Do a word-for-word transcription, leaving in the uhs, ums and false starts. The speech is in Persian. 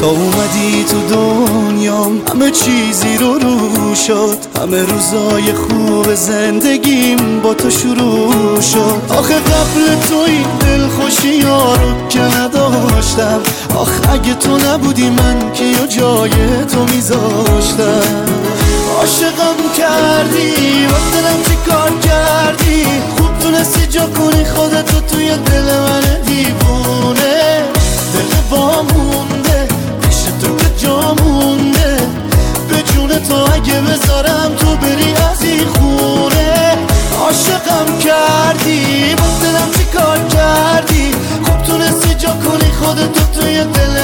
تا اومدی تو دنیام همه چیزی رو رو شد، همه روزای خوب زندگیم با تو شروع شد. آخه قبل تو این دلخوشی ها رو که نداشتم، آخه اگه تو نبودی من کیو جای تو میذاشتم. عاشقم کردی وقت دلم چی کار کردی، خوب تونستی جا کنی خودتو توی دل من دیوونه. دل با مونده پیش تو که جا مونده، به جون تو اگه بذارم تو بری از این خونه. عاشقم کردی وقت دلم چی کار کردی، خوب تونستی جا کنی خودتو توی دل